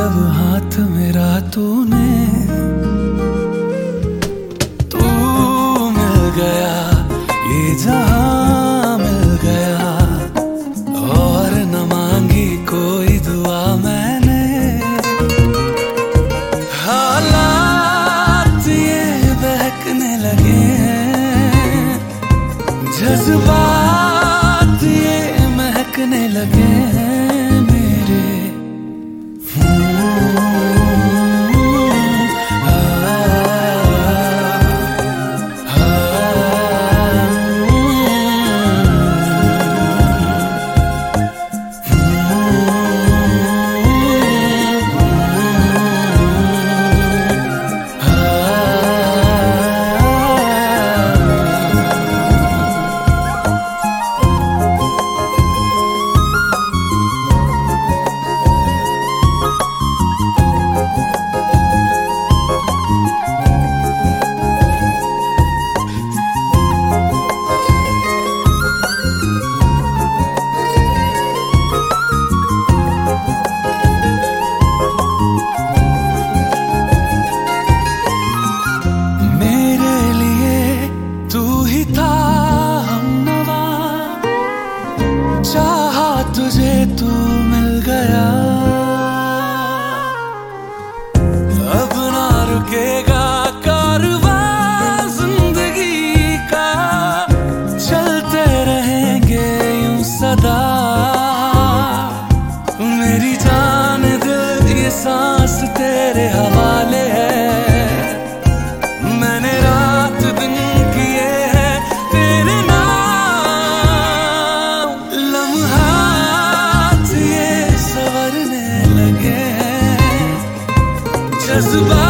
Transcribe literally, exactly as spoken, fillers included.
जब हाथ मेरा तूने, तू मिल गया, ये जहां मिल गया, और न मांगी कोई दुआ मैंने। हालात ये बहकने लगे हैं, जज्बात ये महकने लगे हैं मेरे। चाहा तुझे तू मिल गया, अब ना रुकेगा कारवां जिंदगी का, चलते रहेंगे यूं सदा। मेरी जान दिल ये सांस तेरे हवाले है, मैंने रात दिन किए हैं तेरे नाम। लम्हात ये संवरने लगे हैं, जज्बा